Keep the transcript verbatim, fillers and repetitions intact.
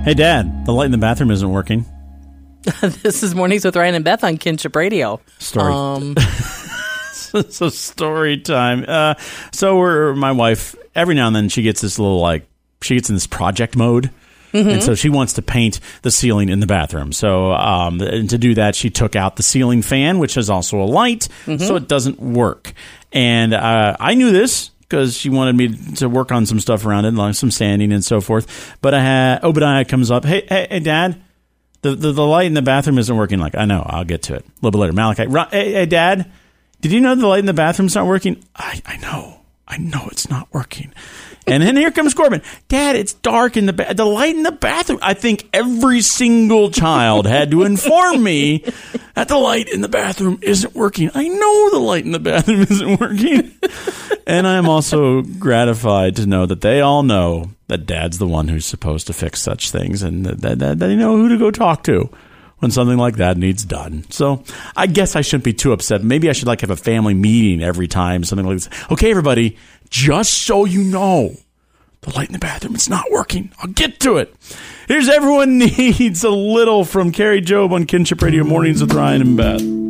Hey, Dad, the light in the bathroom isn't working. This is Mornings with Ryan and Beth on Kinship Radio. Story. Um, so story time. Uh, so we're, my wife, every now and then she gets this little, like, she gets in this project mode. Mm-hmm. And so she wants to paint the ceiling in the bathroom. So um, and to do that, she took out the ceiling fan, which is also a light, mm-hmm. so it doesn't work. And uh, I knew this because she wanted me to work on some stuff around it, like some sanding and so forth. But I had Obadiah comes up, hey, hey, hey, Dad, the, the the light in the bathroom isn't working. Like, I know, I'll get to it a little bit later. Malachi, hey, hey, Dad, did you know the light in the bathroom's not working? I, I know, I know it's not working. And then here comes Corbin. Dad, it's dark in the ba- the light in the bathroom. I think every single child had to inform me that the light in the bathroom isn't working. I know the light in the bathroom isn't working. And I am also gratified to know that they all know that Dad's the one who's supposed to fix such things, and that, that, that they know who to go talk to when something like that needs done. So I guess I shouldn't be too upset. Maybe I should like have a family meeting every time something like this. Okay, everybody, just so you know, the light in the bathroom, it's not working. I'll get to it. Here's Everyone Needs a Little from Carrie Job on Kinship Radio Mornings with Ryan and Beth.